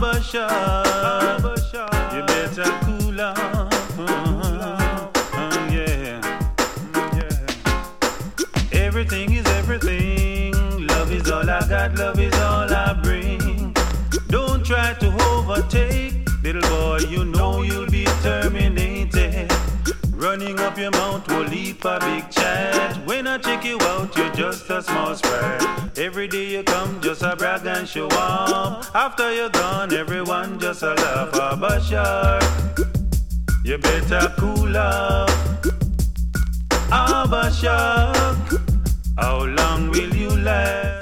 Abasha, you better cool off. Yeah. Everything is everything. Love is all I got, love is all I bring. Don't try to overtake, little boy, you know you'll be terminated. Running up your mouth will leap a big chat. When I check you out, you're just a small sprat. Every day you come, just a brag and show off. After you're gone, everyone just a laugh. Abasha, you better cool off. Abasha, how long will you last?